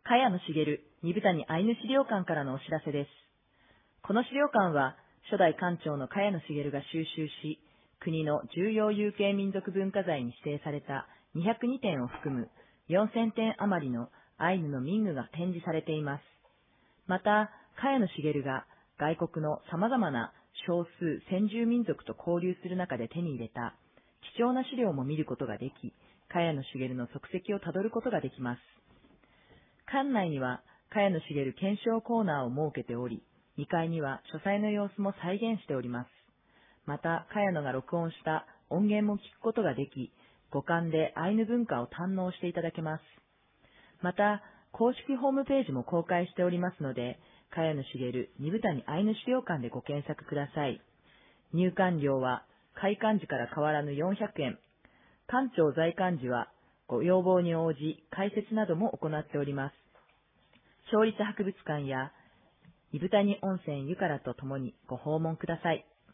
茅野茂二部谷アイヌ資料館からのお知らせです。この資料館は、初代館長の茅野茂が収集し、国の重要有形民族文化財に指定された202点を含む4000点余りのアイヌの民具が展示されています。また、茅野茂が外国の様々な少数先住民族と交流する中で手に入れた貴重な資料も見ることができ、茅野茂の足跡をたどることができます。館内には茅野茂検証コーナーを設けており、2階には書斎の様子も再現しております。また、茅野が録音した音源も聞くことができ、五感でアイヌ文化を堪能していただけます。また、公式ホームページも公開しておりますので、茅野茂二部谷アイヌ資料館でご検索ください。入館料は開館時から変わらぬ400円。館長在館時はご要望に応じ解説なども行っております。町立博物館や二部谷温泉ゆからとともにご訪問ください。